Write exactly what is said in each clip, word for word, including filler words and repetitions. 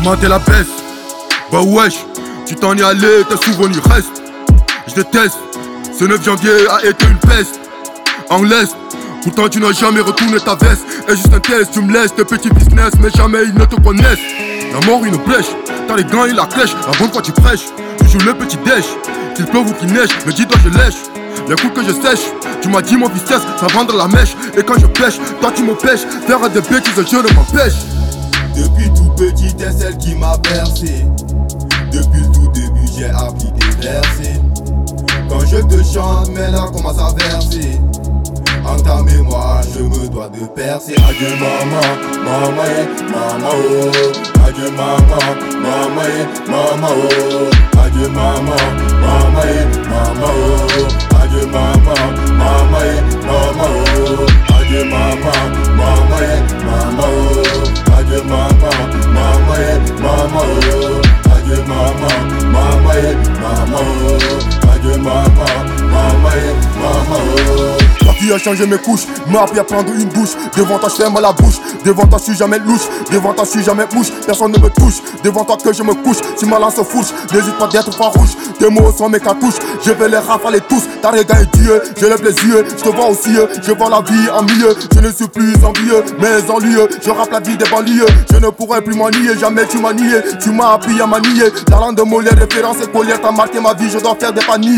Augmenter la baisse. Bah wesh, tu t'en es allé, tes souvenirs restent. Je déteste, ce neuf janvier a été une peste. En l'Est, pourtant tu n'as jamais retourné ta veste. Et juste un test, tu me laisses tes petits business, mais jamais ils ne te connaissent. La mort une blèche, t'as les gants et la crèche. La bonne fois tu prêches, tu joues le petit dèche. Qu'il pleuve ou qu'il neige, me dis-toi je lèche. Les coups que je sèche, tu m'as dit mon vitesse, ça vendre la mèche. Et quand je pêche, toi tu me pêches. Faire des bêtises, je ne m'empêche. Depuis tout petit, t'es celle qui m'a bercé. Depuis le tout début, j'ai appris des versets. Quand je te chante, mes larmes commencent à verser. En ta mémoire, je me dois de percer. Adieu maman, maman et maman oh. Adieu maman, maman et maman oh. Adieu maman, maman et maman oh. Adieu maman, maman et maman oh. Adieu maman, maman et maman oh. Adieu maman, maman et maman oh. Adieu maman, maman et maman oh. Adieu maman, maman et maman oh. La fille a changé mes couches, m'a appris à prendre une douche. Devant toi je ferme la bouche, devant toi je suis jamais louche. Devant toi je suis jamais mouche, personne ne me touche. Devant toi que je me couche, si ma lance fouche. N'hésite pas d'être farouche, tes mots sont mes cartouches. Je vais les rafaler tous, ta regard est Dieu. Je lève les yeux, je te vois aussi. Je vois la vie en milieu, je ne suis plus envieux mais ennuyeux, je rappe la vie des banlieues. Je ne pourrai plus m'en nier, jamais tu m'as nié. Tu m'as appris à manier, la langue de Molière, référence et collière. T'as marqué ma vie, je dois faire des paniers.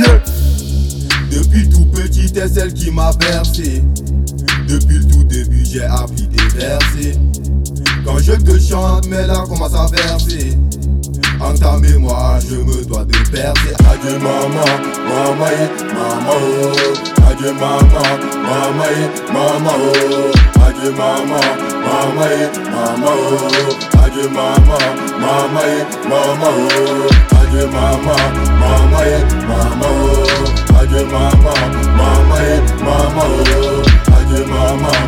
Depuis tout petit, t'es celle qui m'a bercé. Depuis le tout début, j'ai appris des versets. Quand je te chante, mes larmes commencent à verser. En ta mémoire, je me dois de percer. Adieu maman, maman et maman oh. Adieu maman, maman et maman oh. Adieu maman, maman et maman oh. Adieu maman, maman et maman oh. Adieu maman, maman et maman oh. Adieu maman, maman et maman oh. Adieu maman.